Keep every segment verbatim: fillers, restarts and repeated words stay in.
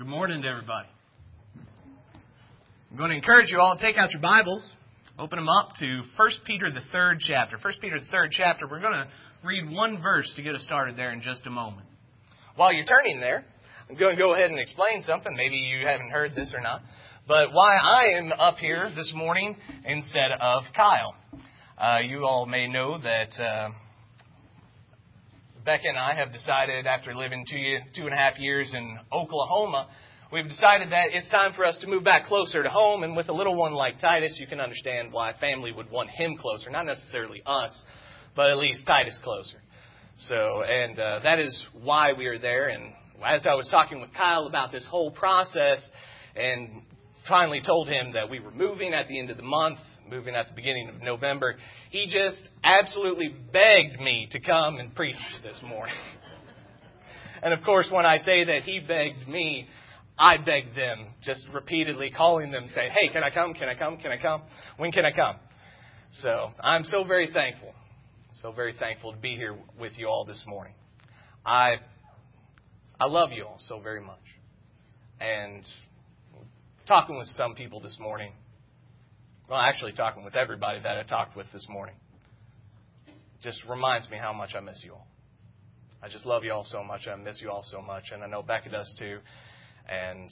Good morning to everybody. I'm going to encourage you all to take out your Bibles, open them up to First Peter, the third chapter. First Peter, the third chapter. We're going to read one verse to get us started there in just a moment. While you're turning there, I'm going to go ahead and explain something. Maybe you haven't heard this or not. But why I am up here this morning instead of Kyle. Uh, you all may know that uh, Becca and I have decided, after living two, two and a half years in Oklahoma, we've decided that it's time for us to move back closer to home. And with a little one like Titus, you can understand why family would want him closer. Not necessarily us, but at least Titus closer. So, and uh, that is why we are there. And as I was talking with Kyle about this whole process and finally told him that we were moving at the end of the month, moving at the beginning of November, he just absolutely begged me to come and preach this morning. And of course, when I say that he begged me, I begged them, just repeatedly calling them, saying, hey, can I come? Can I come? Can I come? When can I come? So I'm so very thankful, so very thankful to be here with you all this morning. I I love you all so very much. And talking with some people this morning, well, actually talking with everybody that I talked with this morning, just reminds me how much I miss you all. I just love you all so much. I miss you all so much. And I know Becca does too. And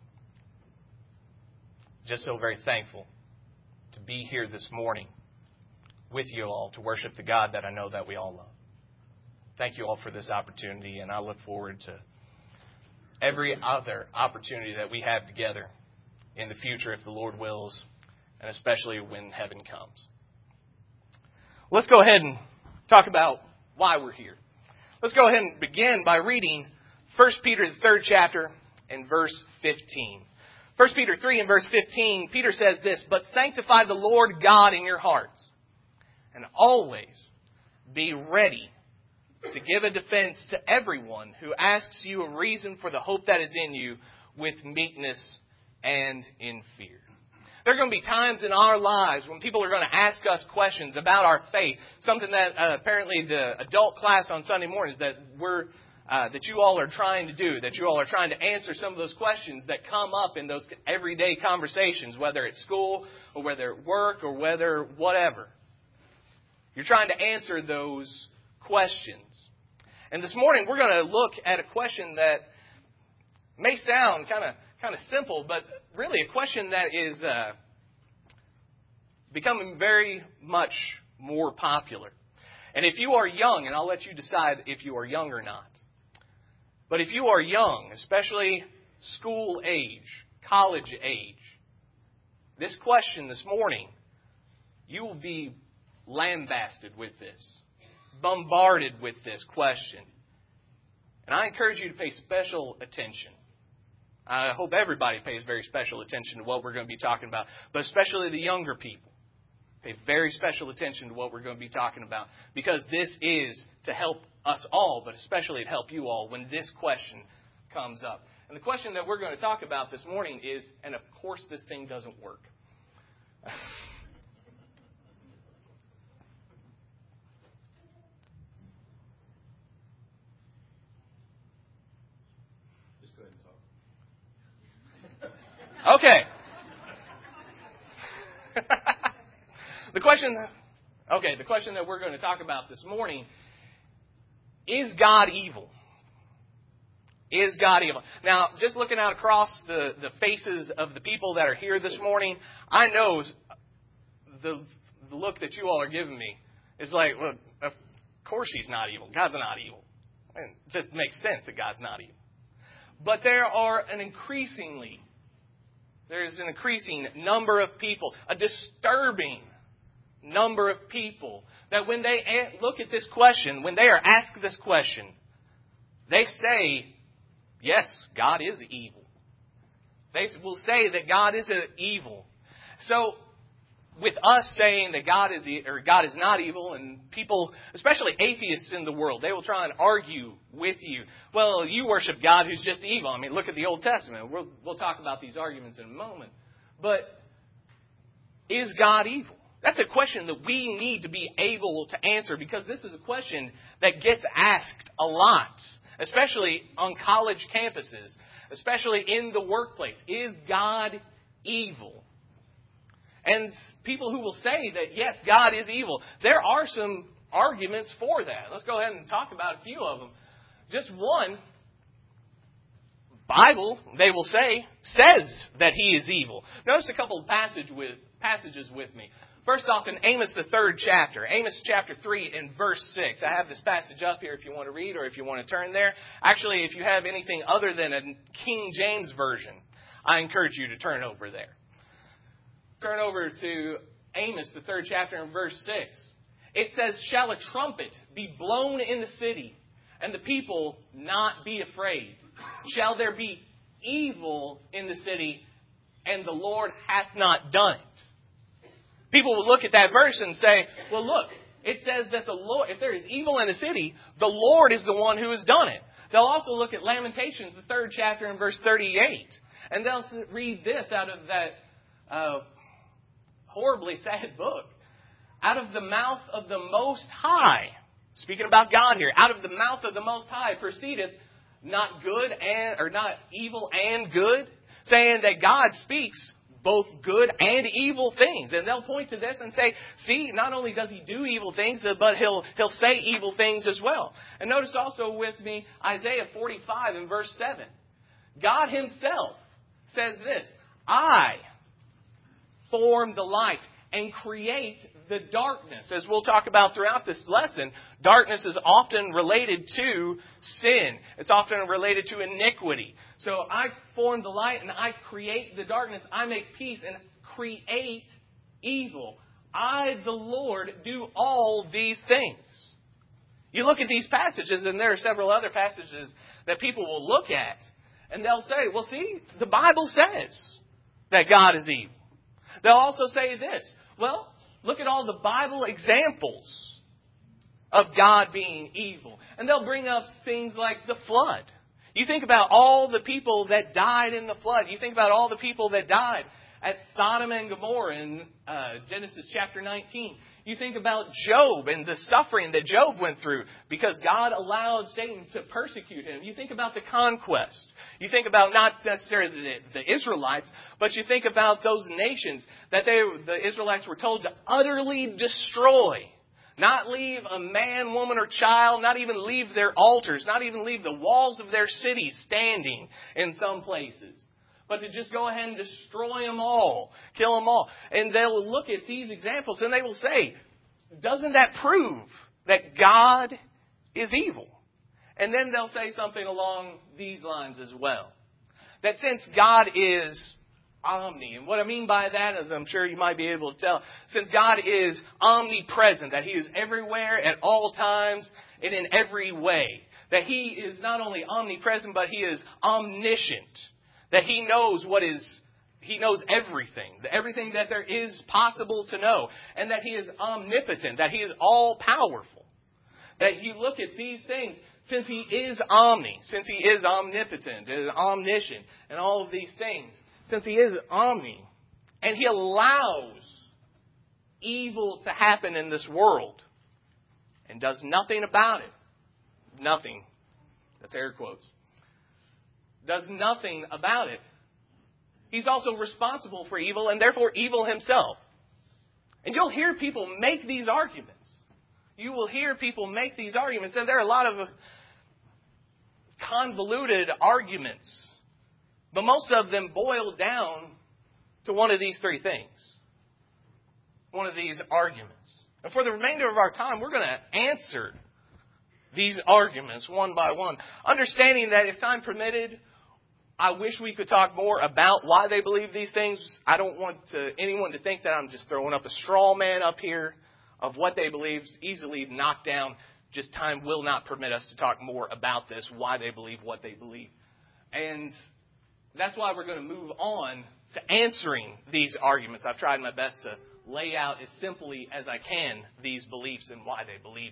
just so very thankful to be here this morning with you all to worship the God that I know that we all love. Thank you all for this opportunity. And I look forward to every other opportunity that we have together in the future, if the Lord wills, and especially when heaven comes. Let's go ahead and talk about why we're here. Let's go ahead and begin by reading First Peter, the third chapter, and verse fifteen. First Peter three and verse fifteen, Peter says this, "But sanctify the Lord God in your hearts, and always be ready to give a defense to everyone who asks you a reason for the hope that is in you with meekness and in fear." There are going to be times in our lives when people are going to ask us questions about our faith. Something that uh, apparently the adult class on Sunday mornings that we're uh, that you all are trying to do, that you all are trying to answer some of those questions that come up in those everyday conversations, whether at school or whether at work or whether whatever. You're trying to answer those questions. And this morning we're going to look at a question that may sound kind of kind of simple, but really a question that is uh, becoming very much more popular. And if you are young, and I'll let you decide if you are young or not, but if you are young, especially school age, college age, this question this morning, you will be lambasted with this, bombarded with this question. And I encourage you to pay special attention. I hope everybody pays very special attention to what we're going to be talking about, but especially the younger people. Pay very special attention to what we're going to be talking about, because this is to help us all, but especially to help you all when this question comes up. And the question that we're going to talk about this morning is, and of course this thing doesn't work. Okay. the question, okay, the question that we're going to talk about this morning, is God evil? Is God evil? Now, just looking out across the, the faces of the people that are here this morning, I know the, the look that you all are giving me is like, well, of course he's not evil. God's not evil. It just makes sense that God's not evil. But there are an increasingly There's an increasing number of people, a disturbing number of people, that when they look at this question, when they are asked this question, they say, yes, God is evil. They will say that God is evil. So, with us saying that God is or God is not evil, and people, especially atheists in the world, they will try and argue with you. Well, you worship God who's just evil. I mean, look at the Old Testament. We'll, we'll talk about these arguments in a moment. But is God evil? That's a question that we need to be able to answer, because this is a question that gets asked a lot, especially on college campuses. especially in the workplace. Is God evil? And people who will say that, yes, God is evil, there are some arguments for that. Let's go ahead and talk about a few of them. Just one, Bible, they will say, says that He is evil. Notice a couple of passage with, passages with me. First off, in Amos, the third chapter. Amos chapter three and verse six. I have this passage up here if you want to read or if you want to turn there. Actually, if you have anything other than a King James version, I encourage you to turn over there. Turn over to Amos, the third chapter and verse six. It says, "Shall a trumpet be blown in the city, and the people not be afraid? Shall there be evil in the city, and the Lord hath not done it?" People will look at that verse and say, well, look, it says that the Lord, if there is evil in the city, the Lord is the one who has done it. They'll also look at Lamentations, the third chapter and verse thirty-eight. And they'll read this out of that uh, horribly sad book. "Out of the mouth of the Most High," speaking about God here, "out of the mouth of the Most High proceedeth not good and, or not evil and good," saying that God speaks both good and evil things. And they'll point to this and say, see, not only does He do evil things, but He'll He'll say evil things as well. And notice also with me Isaiah forty-five and verse seven. God Himself says this, "I form the light and create the darkness." As we'll talk about throughout this lesson, darkness is often related to sin. It's often related to iniquity. So I form the light and I create the darkness. I make peace and create evil. I, the Lord, do all these things. You look at these passages, and there are several other passages that people will look at, and they'll say, well, see, the Bible says that God is evil. They'll also say this, well, look at all the Bible examples of God being evil. And they'll bring up things like the flood. You think about all the people that died in the flood. You think about all the people that died at Sodom and Gomorrah in uh, Genesis chapter nineteen. You think about Job and the suffering that Job went through because God allowed Satan to persecute him. You think about the conquest. You think about not necessarily the, the Israelites, but you think about those nations that they, the Israelites were told to utterly destroy. Not leave a man, woman, or child, not even leave their altars, not even leave the walls of their cities standing in some places. But to just go ahead and destroy them all, kill them all. And they'll look at these examples and they will say, doesn't that prove that God is evil? And then they'll say something along these lines as well. That since God is omni, and what I mean by that is, I'm sure you might be able to tell, since God is omnipresent, that He is everywhere at all times and in every way, that He is not only omnipresent, but He is omniscient, that He knows what is, He knows everything, everything that there is possible to know, and that He is omnipotent, that He is all-powerful. That you look at these things, since He is omni, since He is omnipotent, and omniscient, and all of these things, since He is omni, and He allows evil to happen in this world, and does nothing about it, nothing, that's air quotes, does nothing about it, He's also responsible for evil, and therefore evil Himself. And you'll hear people make these arguments. You will hear people make these arguments, and there are a lot of convoluted arguments. But most of them boil down to one of these three things. One of these arguments. And for the remainder of our time, we're going to answer these arguments one by one. Understanding that if time permitted, I wish we could talk more about why they believe these things. I don't want to, anyone to think that I'm just throwing up a straw man up here of what they believe. It's easily knocked down. Just time will not permit us to talk more about this, why they believe what they believe. And that's why we're going to move on to answering these arguments. I've tried my best to lay out as simply as I can these beliefs and why they believe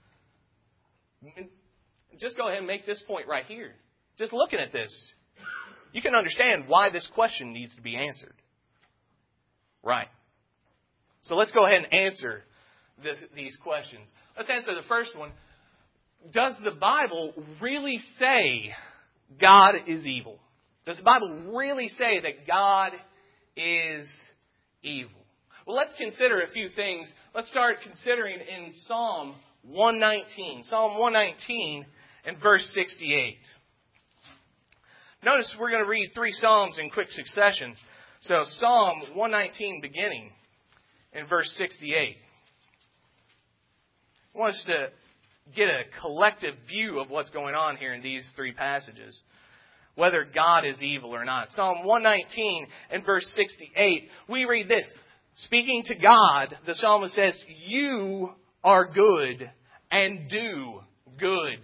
them. Just go ahead and make this point right here. Just looking at this, you can understand why this question needs to be answered. Right. So let's go ahead and answer this, these questions. Let's answer the first one. Does the Bible really say God is evil? Does the Bible really say that God is evil? Well, let's consider a few things. Let's start considering in Psalm one nineteen. Psalm one nineteen and verse sixty-eight. Notice we're going to read three Psalms in quick succession. So Psalm one nineteen beginning in verse sixty-eight. I want us to get a collective view of what's going on here in these three passages, whether God is evil or not. Psalm one nineteen and verse sixty-eight, we read this. Speaking to God, the psalmist says, "You are good and do good.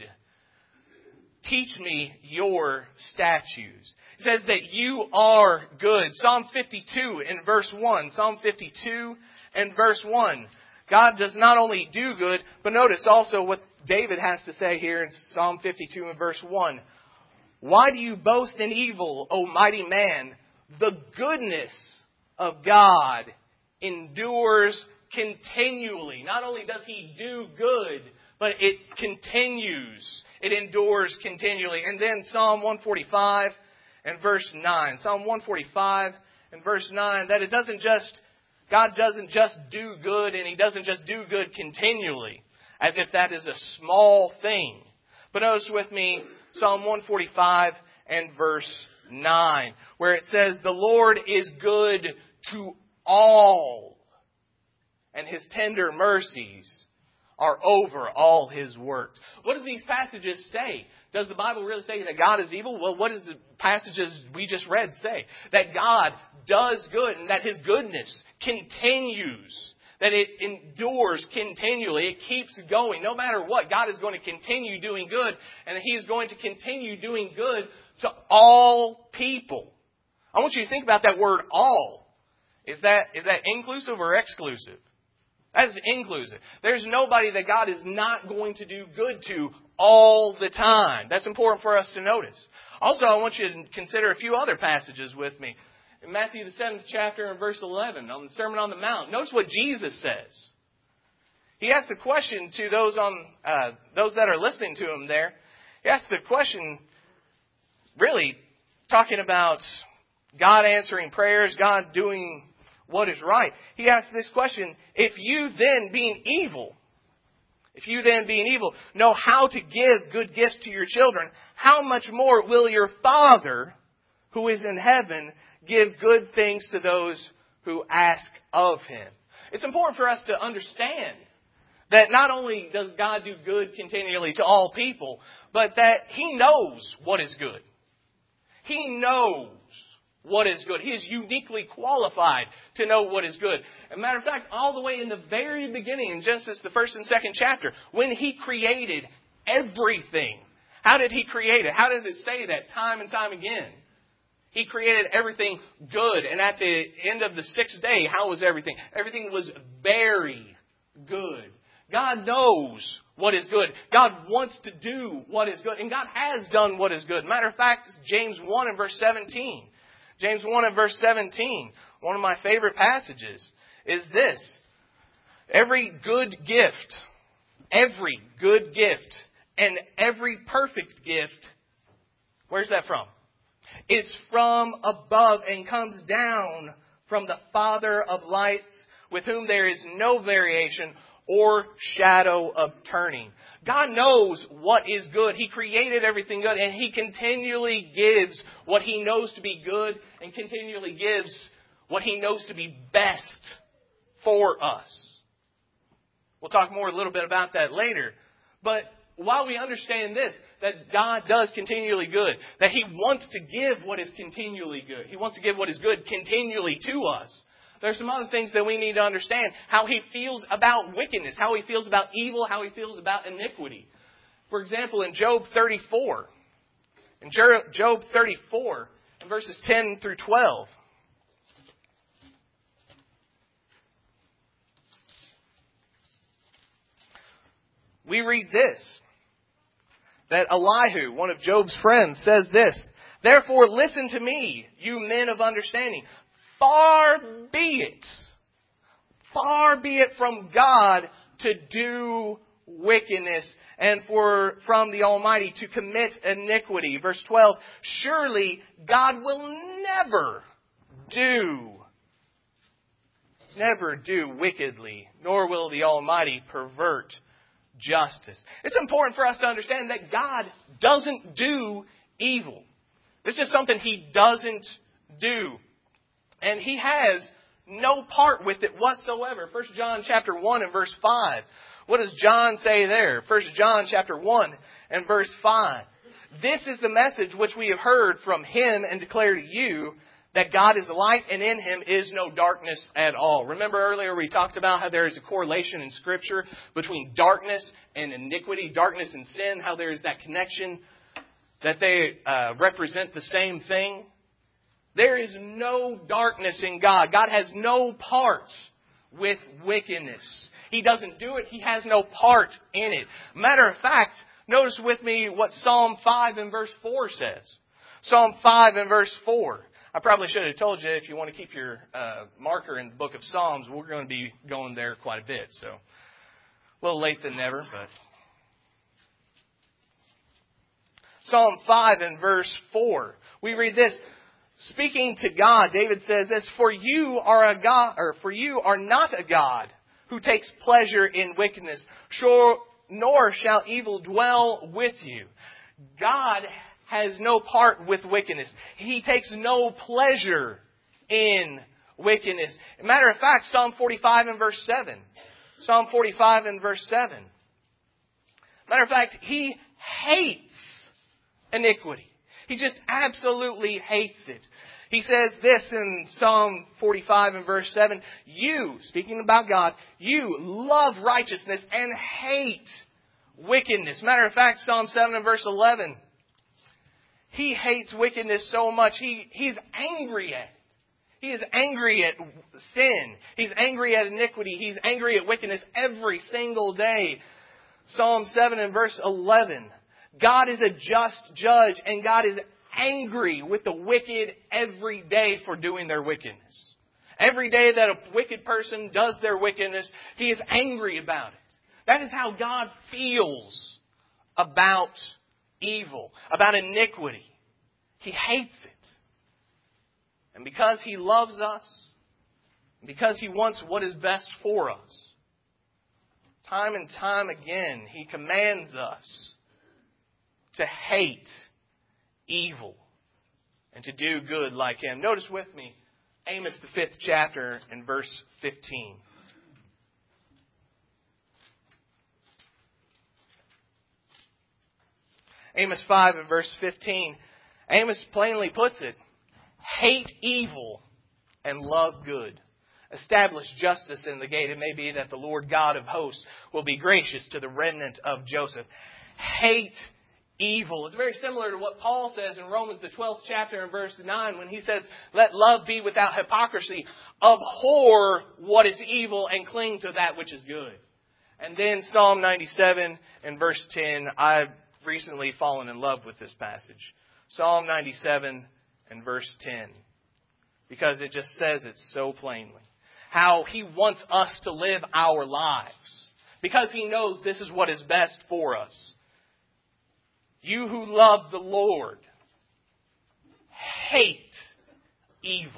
Teach me your statutes." It says that you are good. Psalm fifty-two in verse one. Psalm fifty-two and verse one. God does not only do good, but notice also what David has to say here in Psalm fifty-two and verse one. "Why do you boast in evil, O mighty man? The goodness of God endures continually." Not only does He do good, but it continues. It endures continually. And then Psalm one forty-five and verse nine. Psalm one forty-five and verse nine, that it doesn't just, God doesn't just do good, and He doesn't just do good continually, as if that is a small thing. But notice with me Psalm one forty-five and verse nine, where it says, "The Lord is good to all, and His tender mercies are over all His works." What do these passages say? Does the Bible really say that God is evil? Well, what does the passages we just read say? That God does good and that His goodness continues. That it endures continually. It keeps going. No matter what, God is going to continue doing good, and He is going to continue doing good to all people. I want you to think about that word all. Is that, is that inclusive or exclusive? That is inclusive. There's nobody that God is not going to do good to all the time. That's important for us to notice. Also, I want you to consider a few other passages with me. In Matthew the seventh chapter and verse eleven, on the Sermon on the Mount, notice what Jesus says. He asked the question to those on uh, those that are listening to Him there. He asked the question, really talking about God answering prayers, God doing what is right. He asked this question, "If you then, being evil, if you then, being evil, know how to give good gifts to your children, how much more will your Father, who is in heaven, give good things to those who ask of Him?" It's important for us to understand that not only does God do good continually to all people, but that He knows what is good. He knows what is good. He is uniquely qualified to know what is good. As a matter of fact, all the way in the very beginning, in Genesis, the first and second chapter, when He created everything, how did He create it? How does it say that time and time again? He created everything good. And at the end of the sixth day, how was everything? Everything was very good. God knows what is good. God wants to do what is good. And God has done what is good. Matter of fact, James one and verse seventeen. James one and verse seventeen, one of my favorite passages, is this. Every good gift, every good gift, and every perfect gift, where's that from? Is from above and comes down from the Father of lights, with whom there is no variation or shadow of turning. God knows what is good. He created everything good, and He continually gives what He knows to be good and continually gives what He knows to be best for us. We'll talk more a little bit about that later. But while we understand this, that God does continually good, that He wants to give what is continually good, He wants to give what is good continually to us, there's some other things that we need to understand. How He feels about wickedness, how He feels about evil, how He feels about iniquity. For example, in Job thirty-four, in Job thirty-four, in verses ten through twelve, we read this, that Elihu, one of Job's friends, says this, "Therefore listen to me, you men of understanding. Far be it, far be it from God to do wickedness and for from the Almighty to commit iniquity. Verse twelve, surely God will never do, never do wickedly, nor will the Almighty pervert justice. It's important for us to understand that God doesn't do evil. It's just something He doesn't do. And He has no part with it whatsoever. First John chapter one and verse five. What does John say there? First John chapter one and verse five. This is the message which we have heard from Him and declare to you, that God is light and in Him is no darkness at all. Remember earlier we talked about how there is a correlation in Scripture between darkness and iniquity, darkness and sin, how there is that connection, that they uh, represent the same thing. There is no darkness in God. God has no part with wickedness. He doesn't do it. He has no part in it. Matter of fact, notice with me what Psalm five and verse four says. Psalm five and verse four. I probably should have told you, if you want to keep your uh, marker in the book of Psalms, we're going to be going there quite a bit. So, a little late than never, but... Psalm five and verse four. We read this. Speaking to God, David says this, For you are a God, or for you are not a God who takes pleasure in wickedness, sure, nor shall evil dwell with you. God has no part with wickedness. He takes no pleasure in wickedness. Matter of fact, Psalm forty-five and verse seven. Psalm forty-five and verse seven. Matter of fact, He hates iniquity. He just absolutely hates it. He says this in Psalm forty-five and verse seven. You, speaking about God, you love righteousness and hate wickedness. Matter of fact, Psalm seven and verse eleven. He hates wickedness so much, he, he's angry at it. He is angry at sin. He's angry at iniquity. He's angry at wickedness every single day. Psalm seven and verse eleven. God is a just judge, and God is angry with the wicked every day for doing their wickedness. Every day that a wicked person does their wickedness, He is angry about it. That is how God feels about evil, about iniquity. He hates it. And because He loves us, because He wants what is best for us, time and time again, He commands us to hate evil and to do good like Him. Notice with me, Amos the fifth chapter and verse fifteen. Amos five and verse fifteen. Amos plainly puts it, hate evil and love good. Establish justice in the gate. It may be that the Lord God of hosts will be gracious to the remnant of Joseph. Hate evil. It's very similar to what Paul says in Romans the twelfth chapter and verse nine when he says, let love be without hypocrisy. Abhor what is evil and cling to that which is good. And then Psalm ninety-seven and verse ten. I've recently fallen in love with this passage. Psalm ninety-seven and verse ten. Because it just says it so plainly. How He wants us to live our lives. Because He knows this is what is best for us. You who love the Lord, hate evil.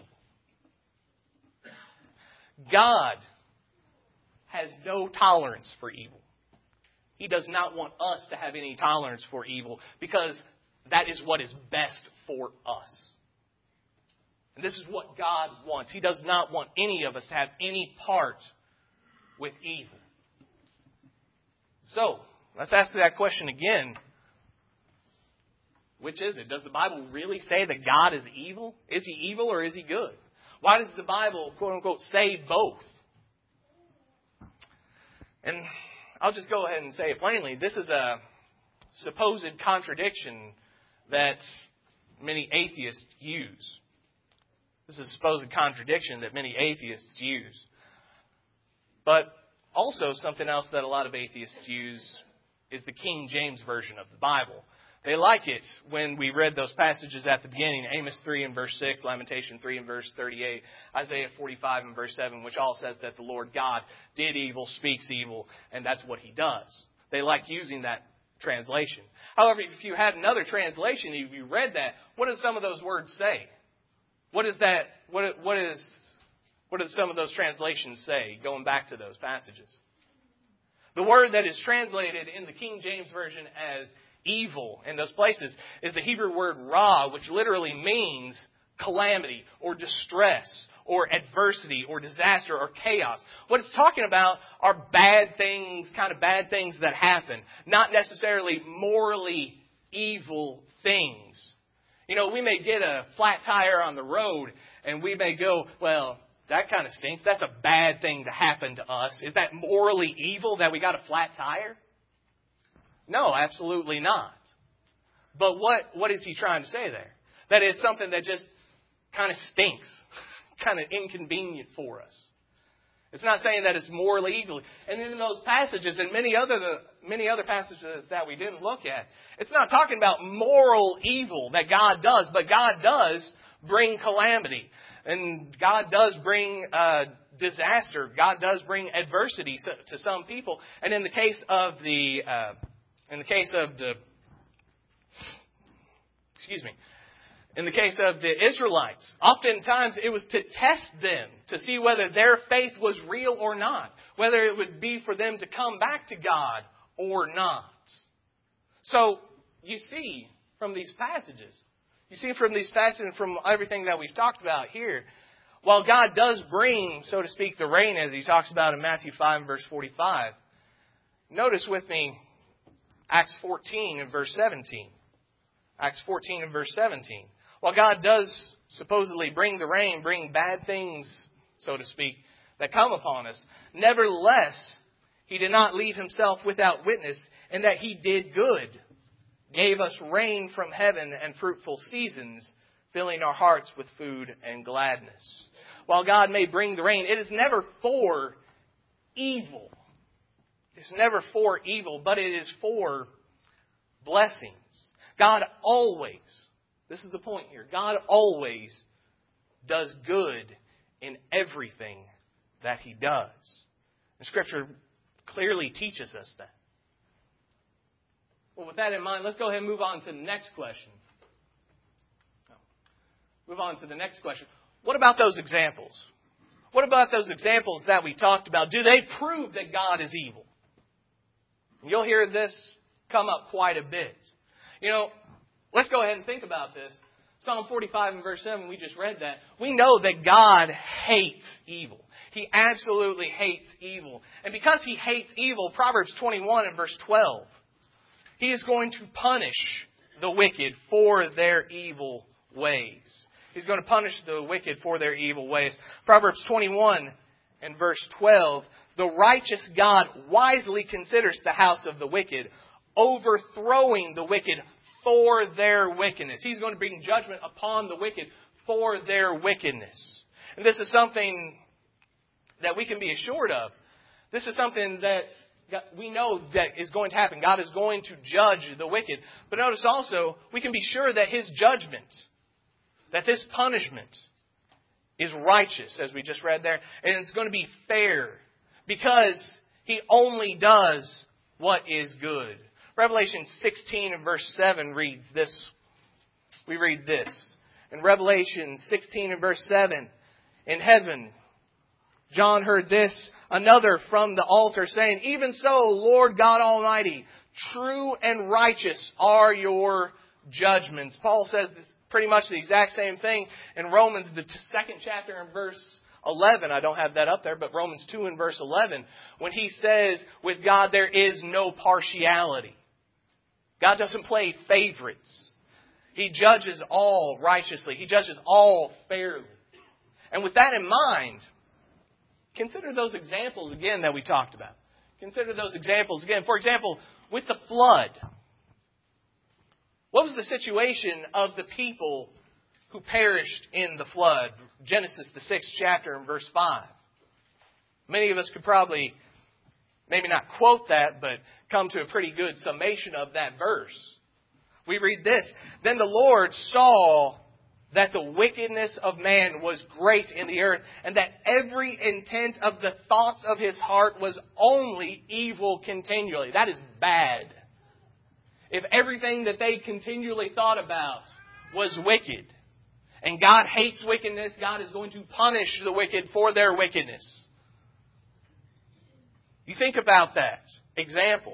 God has no tolerance for evil. He does not want us to have any tolerance for evil because that is what is best for us. And this is what God wants. He does not want any of us to have any part with evil. So, let's ask that question again. Which is it? Does the Bible really say that God is evil? Is He evil or is He good? Why does the Bible, quote unquote, say both? And I'll just go ahead and say it plainly. This is a supposed contradiction that many atheists use. This is a supposed contradiction that many atheists use. But also something else that a lot of atheists use is the King James Version of the Bible. They like it when we read those passages at the beginning, Amos three and verse six, Lamentation three and verse thirty-eight, Isaiah forty-five and verse seven, which all says that the Lord God did evil, speaks evil, and that's what He does. They like using that translation. However, if you had another translation, if you read that, what do some of those words say? What is that? What what is what do some of those translations say? Going back to those passages, the word that is translated in the King James Version as evil in those places is the Hebrew word ra, which literally means calamity or distress or adversity or disaster or chaos. What it's talking about are bad things, kind of bad things that happen, not necessarily morally evil things. You know, we may get a flat tire on the road and we may go, well, that kind of stinks. That's a bad thing to happen to us. Is that morally evil that we got a flat tire? No, absolutely not. But what, what is he trying to say there? That it's something that just kind of stinks, kind of inconvenient for us. It's not saying that it's morally evil. And in those passages and many other many other passages that we didn't look at, it's not talking about moral evil that God does, but God does bring calamity. And God does bring uh, disaster. God does bring adversity to some people. And in the case of the uh, in the case of the excuse me. In the case of the Israelites, oftentimes it was to test them to see whether their faith was real or not, whether it would be for them to come back to God or not. So you see from these passages, you see from these passages and from everything that we've talked about here, while God does bring, so to speak, the rain, as he talks about in Matthew five and verse forty-five, notice with me Acts fourteen and verse seventeen. Acts fourteen and verse seventeen. While God does supposedly bring the rain, bring bad things, so to speak, that come upon us, nevertheless, he did not leave himself without witness, in that he did good, gave us rain from heaven and fruitful seasons, filling our hearts with food and gladness. While God may bring the rain, it is never for evil. It's never for evil, but it is for blessings. God always, this is the point here, God always does good in everything that he does. And Scripture clearly teaches us that. Well, with that in mind, let's go ahead and move on to the next question. Move on to the next question. What about those examples? What about those examples that we talked about? Do they prove that God is evil? You'll hear this come up quite a bit. You know, let's go ahead and think about this. Psalm forty-five and verse seven, we just read that. We know that God hates evil. He absolutely hates evil. And because he hates evil, Proverbs twenty-one and verse twelve, he is going to punish the wicked for their evil ways. He's going to punish the wicked for their evil ways. Proverbs twenty-one and verse twelve, the righteous God wisely considers the house of the wicked, overthrowing the wicked for their wickedness. He's going to bring judgment upon the wicked for their wickedness. And this is something that we can be assured of. This is something that we know that is going to happen. God is going to judge the wicked. But notice also, we can be sure that his judgment, that this punishment is righteous, as we just read there. And it's going to be fair because he only does what is good. Revelation sixteen and verse seven reads this. We read this. In Revelation sixteen and verse seven, in heaven, John heard this, another from the altar saying, even so, Lord God Almighty, true and righteous are your judgments. Paul says this, pretty much the exact same thing in Romans, the second chapter and verse eleven. I don't have that up there, but Romans two and verse eleven, when he says, with God there is no partiality. God doesn't play favorites. He judges all righteously. He judges all fairly. And with that in mind, consider those examples again that we talked about. Consider those examples again. For example, with the flood. What was the situation of the people who perished in the flood? Genesis, the sixth chapter and verse five. Many of us could probably, maybe not quote that, but come to a pretty good summation of that verse. We read this. Then the Lord saw that the wickedness of man was great in the earth, and that every intent of the thoughts of his heart was only evil continually. That is bad. If everything that they continually thought about was wicked, and God hates wickedness, God is going to punish the wicked for their wickedness. You think about that example.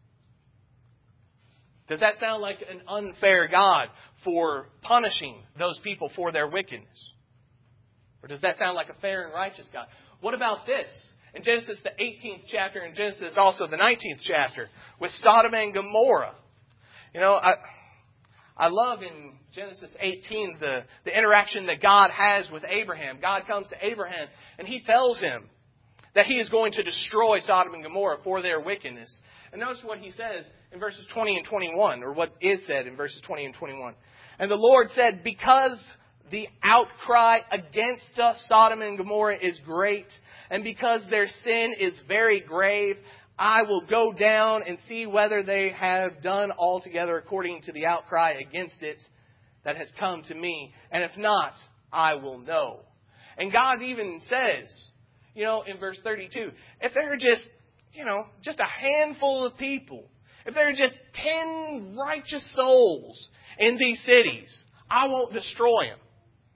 Does that sound like an unfair God for punishing those people for their wickedness? Or does that sound like a fair and righteous God? What about this? In Genesis, the eighteenth chapter, and Genesis also the nineteenth chapter, with Sodom and Gomorrah. You know, I I love in Genesis eighteen the, the interaction that God has with Abraham. God comes to Abraham and He tells him that He is going to destroy Sodom and Gomorrah for their wickedness. And notice what He says in verses twenty and twenty-one, or what is said in verses twenty and twenty-one. And the Lord said, because the outcry against Sodom and Gomorrah is great, and because their sin is very grave, I will go down and see whether they have done altogether according to the outcry against it that has come to me. And if not, I will know. And God even says, you know, in verse thirty-two, if there are just, you know, just a handful of people, if there are just ten righteous souls in these cities, I won't destroy them.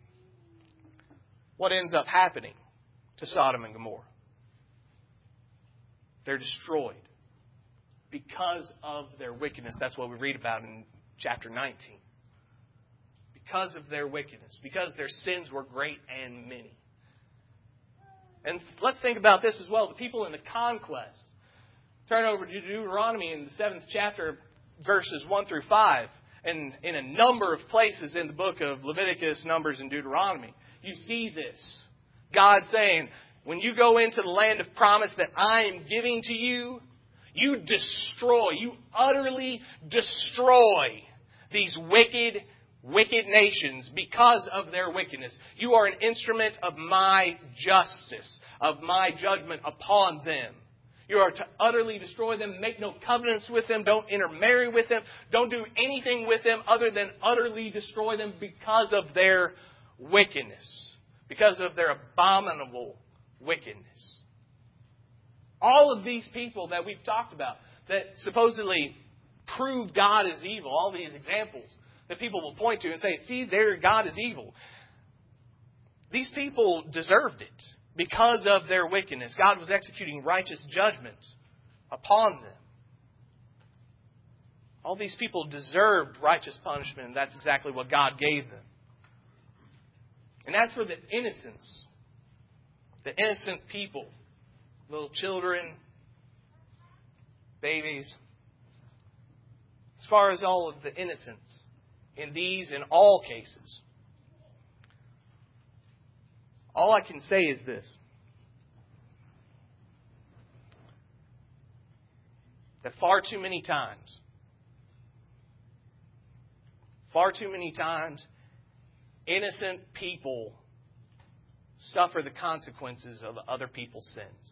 What ends up happening to Sodom and Gomorrah? They're destroyed because of their wickedness. That's what we read about in chapter nineteen. Because of their wickedness. Because their sins were great and many. And let's think about this as well. The people in the conquest. Turn over to Deuteronomy in the seventh chapter, verses one through five. And in a number of places in the book of Leviticus, Numbers, and Deuteronomy, you see this. God saying, when you go into the land of promise that I am giving to you, you destroy, you utterly destroy these wicked, wicked nations because of their wickedness. You are an instrument of my justice, of my judgment upon them. You are to utterly destroy them, make no covenants with them, don't intermarry with them, don't do anything with them other than utterly destroy them because of their wickedness, because of their abominable wickedness. All of these people that we've talked about that supposedly prove God is evil, all these examples that people will point to and say, see, there, God is evil. These people deserved it because of their wickedness. God was executing righteous judgment upon them. All these people deserved righteous punishment, and that's exactly what God gave them. And as for the innocents, the innocent people, little children, babies, as far as all of the innocents, in these, in all cases, all I can say is this. That far too many times, far too many times, innocent people suffer the consequences of other people's sins.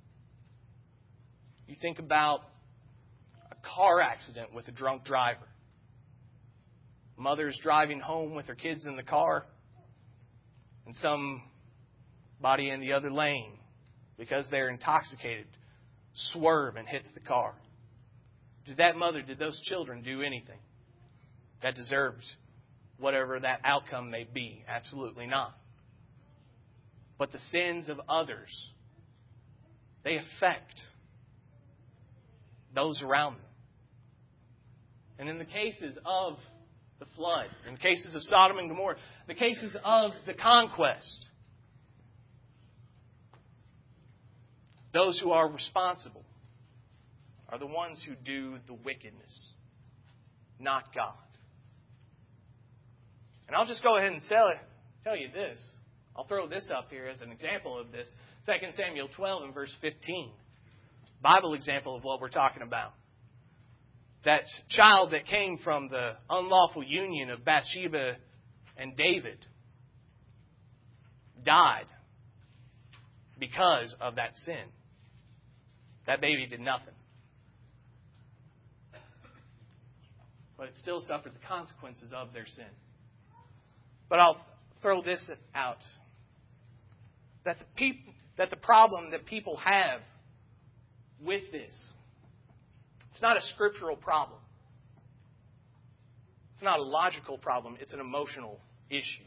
You think about a car accident with a drunk driver. Mother's driving home with her kids in the car, and somebody in the other lane, because they're intoxicated, swerve and hits the car. Did that mother, did those children do anything that deserved whatever that outcome may be? Absolutely not. But the sins of others, they affect those around them. And in the cases of the flood, in the cases of Sodom and Gomorrah, the cases of the conquest, those who are responsible are the ones who do the wickedness, not God. And I'll just go ahead and tell, tell you this. I'll throw this up here as an example of this. Second Samuel twelve and verse fifteen. Bible example of what we're talking about. That child that came from the unlawful union of Bathsheba and David died because of that sin. That baby did nothing. But it still suffered the consequences of their sin. But I'll throw this out. That the, peop- that the problem that people have with this, it's not a scriptural problem. It's not a logical problem. It's an emotional issue.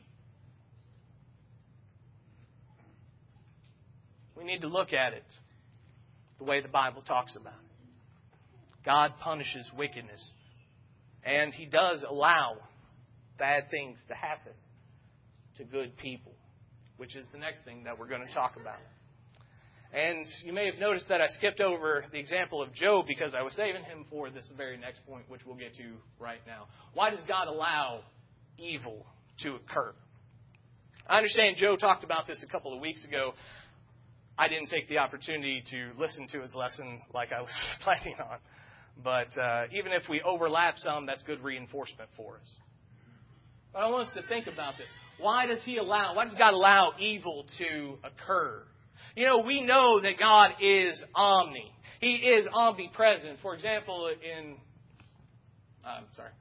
We need to look at it the way the Bible talks about it. God punishes wickedness. And He does allow bad things to happen to good people, which is the next thing that we're going to talk about. And you may have noticed that I skipped over the example of Job because I was saving him for this very next point, which we'll get to right now. Why does God allow evil to occur? I understand Joe talked about this a couple of weeks ago. I didn't take the opportunity to listen to his lesson like I was planning on. But uh, even if we overlap some, that's good reinforcement for us. But I want us to think about this. Why does He allow, why does God allow evil to occur? You know, we know that God is omni. He is omnipresent. For example, in... I'm uh, sorry.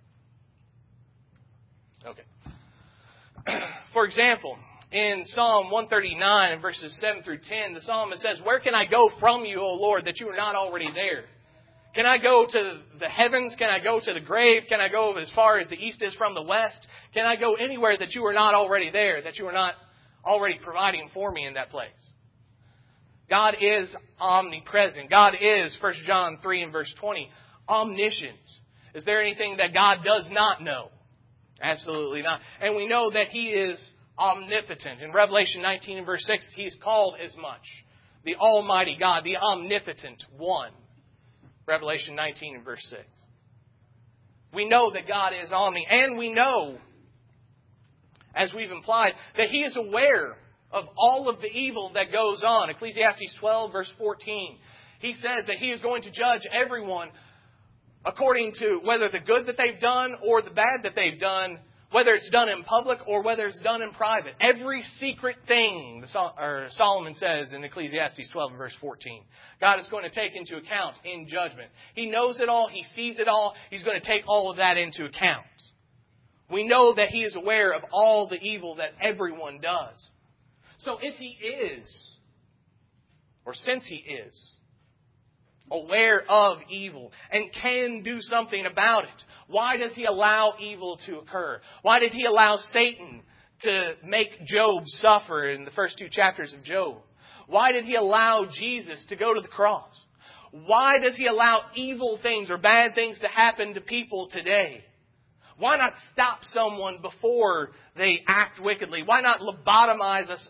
Okay. For example, in Psalm one thirty-nine and verses seven through ten, the psalmist says, "Where can I go from you, O Lord, that you are not already there? Can I go to the heavens? Can I go to the grave? Can I go as far as the east is from the west? Can I go anywhere that you are not already there, that you are not already providing for me in that place?" God is omnipresent. God is, First John three and verse twenty, omniscient. Is there anything that God does not know? Absolutely not. And we know that He is omnipotent. In Revelation nineteen and verse six, He's called as much. The Almighty God, the omnipotent one. Revelation nineteen and verse six. We know that God is omni. And we know, as we've implied, that He is aware of all of the evil that goes on. Ecclesiastes twelve, verse fourteen. He says that He is going to judge everyone according to whether the good that they've done or the bad that they've done, whether it's done in public or whether it's done in private. Every secret thing, Solomon says in Ecclesiastes twelve, verse fourteen, God is going to take into account in judgment. He knows it all. He sees it all. He's going to take all of that into account. We know that He is aware of all the evil that everyone does. So if He is, or since He is, aware of evil and can do something about it, why does He allow evil to occur? Why did He allow Satan to make Job suffer in the first two chapters of Job? Why did He allow Jesus to go to the cross? Why does He allow evil things or bad things to happen to people today? Why not stop someone before they act wickedly? Why not lobotomize us,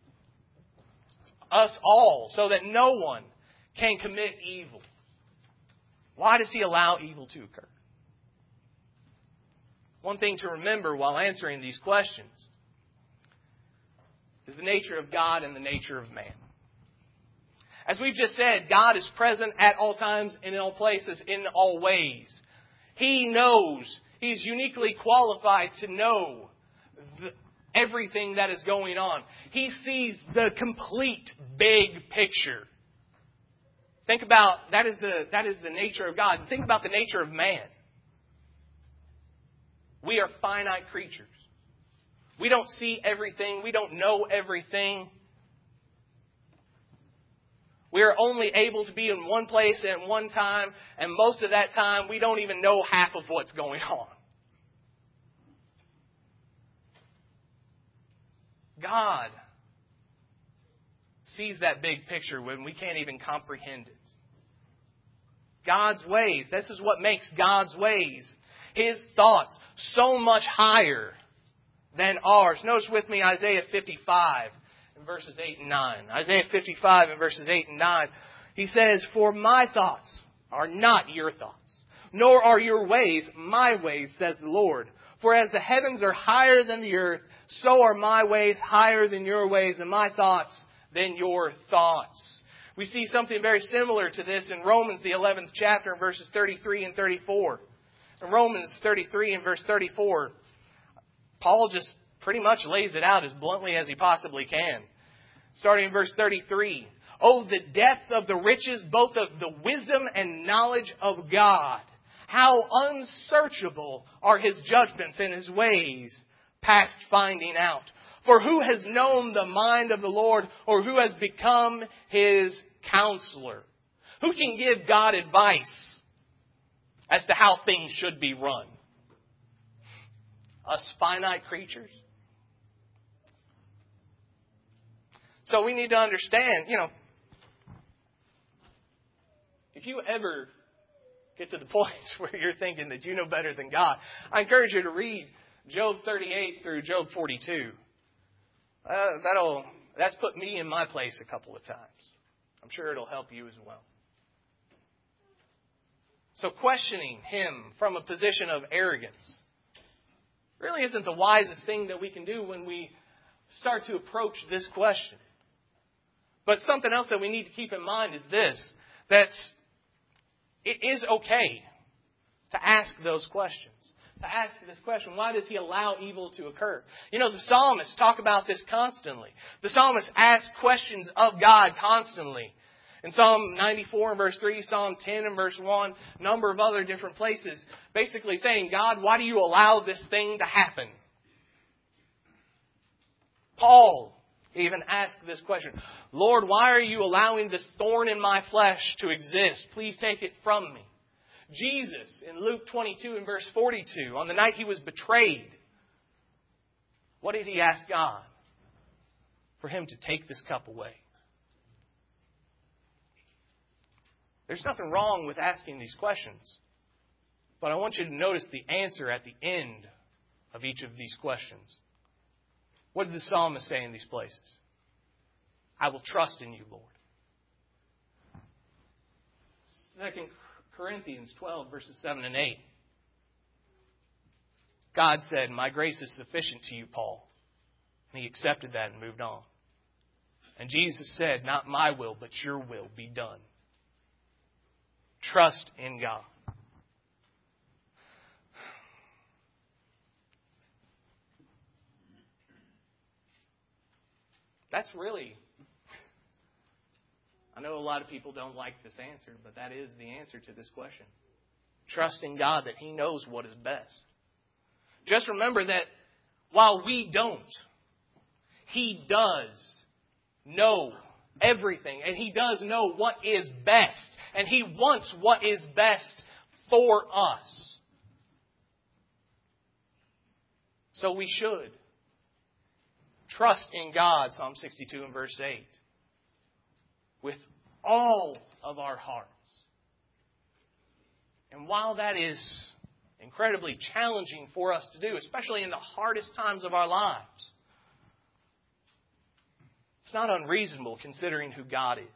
us all so that no one can commit evil? Why does He allow evil to occur? One thing to remember while answering these questions is the nature of God and the nature of man. As we've just said, God is present at all times, in all places, in all ways. He knows. He's uniquely qualified to know the, everything that is going on. He sees the complete big picture. Think about, that is the, that is the nature of God. Think about the nature of man. We are finite creatures. We don't see everything. We don't know everything. We are only able to be in one place at one time, and most of that time we don't even know half of what's going on. God sees that big picture when we can't even comprehend it. God's ways, this is what makes God's ways, His thoughts, so much higher than ours. Notice with me Isaiah fifty-five and verses eight and nine. Isaiah fifty-five and verses eight and nine. He says, "For my thoughts are not your thoughts, nor are your ways my ways, says the Lord. For as the heavens are higher than the earth, so are my ways higher than your ways, and my thoughts than your thoughts." We see something very similar to this in Romans, the eleventh chapter, in verses thirty-three and thirty-four. In Romans thirty-three and verse thirty-four, Paul just pretty much lays it out as bluntly as he possibly can. Starting in verse thirty-three. "Oh, the depth of the riches, both of the wisdom and knowledge of God. How unsearchable are His judgments and His ways past finding out. For who has known the mind of the Lord, or who has become His counselor? Who can give God advice as to how things should be run? Us finite creatures? So we need to understand, you know, if you ever get to the point where you're thinking that you know better than God, I encourage you to read Job thirty-eight through Job forty-two. Uh, that'll that's put me in my place a couple of times. I'm sure it'll help you as well. So questioning Him from a position of arrogance really isn't the wisest thing that we can do when we start to approach this question. But something else that we need to keep in mind is this, that it is okay to ask those questions. To ask this question, why does He allow evil to occur? You know, the psalmists talk about this constantly. The psalmists ask questions of God constantly. In Psalm ninety-four and verse three, Psalm ten and verse one, a number of other different places, basically saying, God, why do you allow this thing to happen? Paul even asked this question, Lord, why are you allowing this thorn in my flesh to exist? Please take it from me. Jesus, in Luke twenty-two and verse forty-two, on the night He was betrayed, what did He ask God? For Him to take this cup away. There's nothing wrong with asking these questions. But I want you to notice the answer at the end of each of these questions. What did the psalmist say in these places? I will trust in you, Lord. Second Corinthians twelve, verses seven and eight. God said, my grace is sufficient to you, Paul. And he accepted that and moved on. And Jesus said, not my will, but your will be done. Trust in God. That's really, I know a lot of people don't like this answer, but that is the answer to this question. Trust in God that He knows what is best. Just remember that while we don't, He does know everything. And He does know what is best. And He wants what is best for us. So we should trust in God, Psalm sixty-two and verse eight, with all of our hearts. And while that is incredibly challenging for us to do, especially in the hardest times of our lives, it's not unreasonable considering who God is.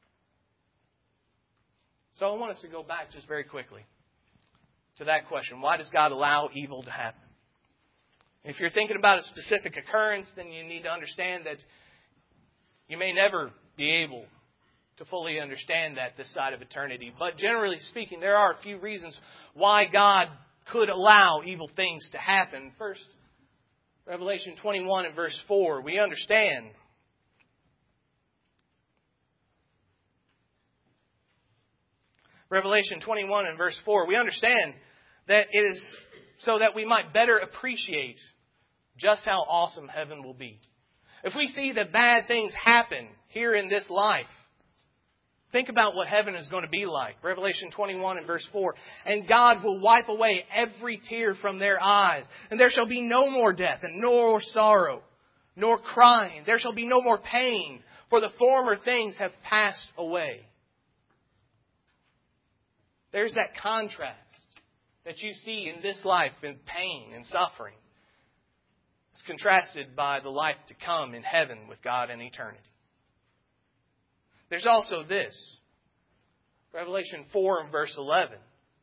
So I want us to go back just very quickly to that question. Why does God allow evil to happen? If you're thinking about a specific occurrence, then you need to understand that you may never be able to fully understand that this side of eternity. But generally speaking, there are a few reasons why God could allow evil things to happen. First, Revelation twenty-one and verse four, we understand Revelation twenty-one and verse four, we understand that it is so that we might better appreciate just how awesome heaven will be. If we see that bad things happen here in this life, think about what heaven is going to be like. Revelation twenty-one and verse four. And God will wipe away every tear from their eyes. And there shall be no more death, and nor sorrow, nor crying. There shall be no more pain, for the former things have passed away. There's that contrast that you see in this life in pain and suffering. It's contrasted by the life to come in heaven with God in eternity. There's also this. Revelation four and verse eleven.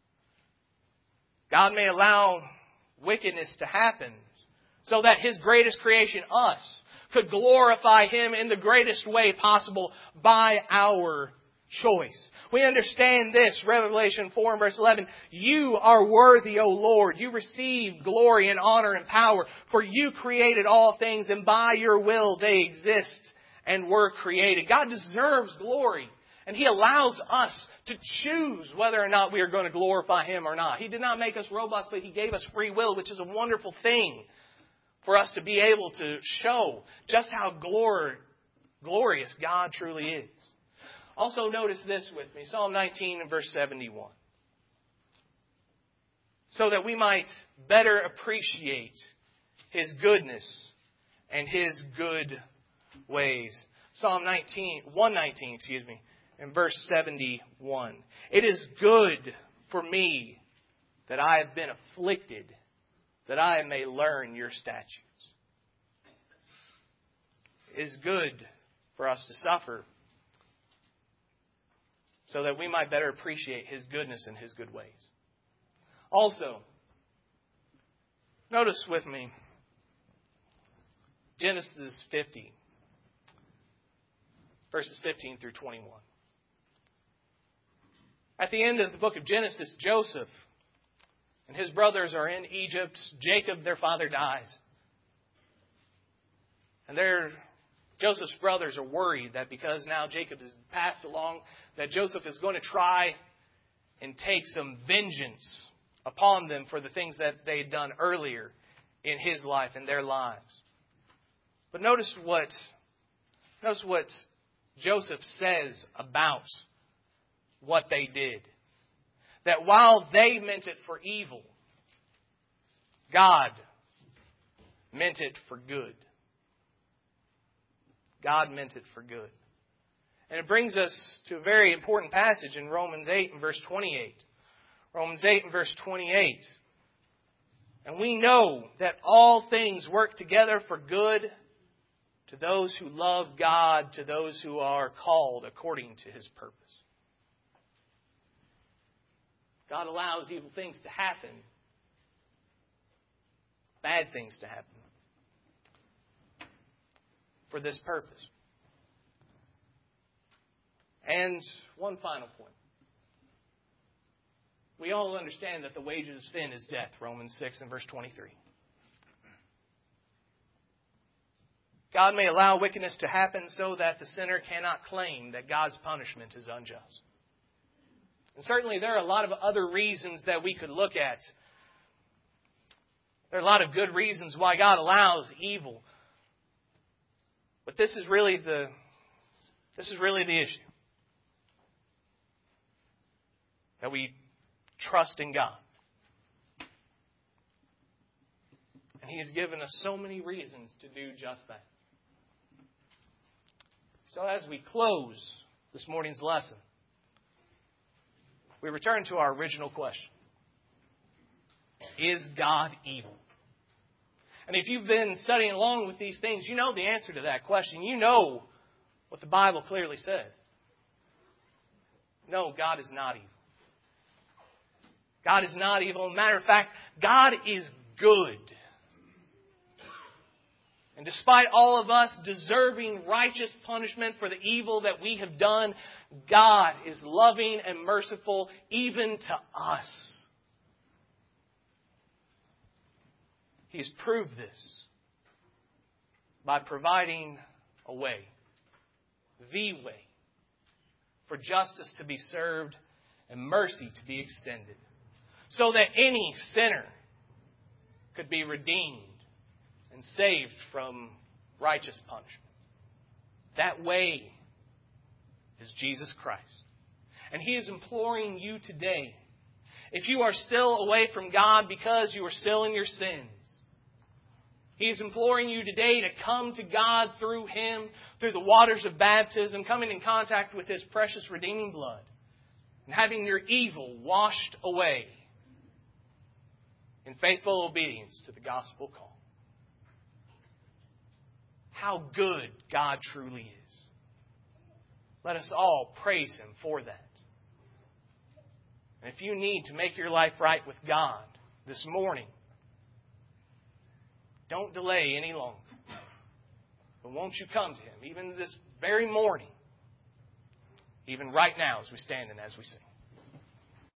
God may allow wickedness to happen so that His greatest creation, us, could glorify Him in the greatest way possible by our choice. We understand this, Revelation four and verse eleven. You are worthy, O Lord. You receive glory and honor and power, for you created all things, and by your will they exist and were created. God deserves glory, and He allows us to choose whether or not we are going to glorify Him or not. He did not make us robots, but He gave us free will, which is a wonderful thing. for us to be able to show just how glor- glorious God truly is. Also notice this with me, Psalm nineteen and verse seventy-one. So that we might better appreciate His goodness and His good ways. Psalm nineteen, one nineteen, excuse me, and verse seventy-one. It is good for me that I have been afflicted, that I may learn your statutes. It is good for us to suffer so that we might better appreciate His goodness and His good ways. Also, notice with me Genesis fifty, verses fifteen through twenty-one. At the end of the book of Genesis, Joseph and his brothers are in Egypt. Jacob, their father, dies. And their, Joseph's brothers are worried that because now Jacob has passed along, that Joseph is going to try and take some vengeance upon them for the things that they'd done earlier in his life and their lives. But notice what, notice what Joseph says about what they did. That while they meant it for evil, God meant it for good. God meant it for good. And it brings us to a very important passage in Romans eight and verse twenty-eight. Romans eight and verse twenty-eight. And we know that all things work together for good to those who love God, to those who are called according to His purpose. God allows evil things to happen, bad things to happen, for this purpose. And one final point. We all understand that the wages of sin is death, Romans six and verse twenty-three. God may allow wickedness to happen so that the sinner cannot claim that God's punishment is unjust. And certainly there are a lot of other reasons that we could look at. There are a lot of good reasons why God allows evil. But this is really the this is really the issue. That we trust in God. And He has given us so many reasons to do just that. So as we close this morning's lesson, we return to our original question. Is God evil? And if you've been studying along with these things, you know the answer to that question. You know what the Bible clearly says. No, God is not evil. God is not evil. As a matter of fact, God is good. And despite all of us deserving righteous punishment for the evil that we have done, God is loving and merciful even to us. He's proved this by providing a way, the way, for justice to be served and mercy to be extended, so that any sinner could be redeemed and saved from righteous punishment. That way is Jesus Christ. And He is imploring you today, if you are still away from God because you are still in your sins, He is imploring you today to come to God through Him, through the waters of baptism, coming in contact with His precious redeeming blood, and having your evil washed away in faithful obedience to the gospel call. How good God truly is. Let us all praise Him for that. And if you need to make your life right with God this morning, don't delay any longer. But won't you come to Him, even this very morning, even right now as we stand and as we sing.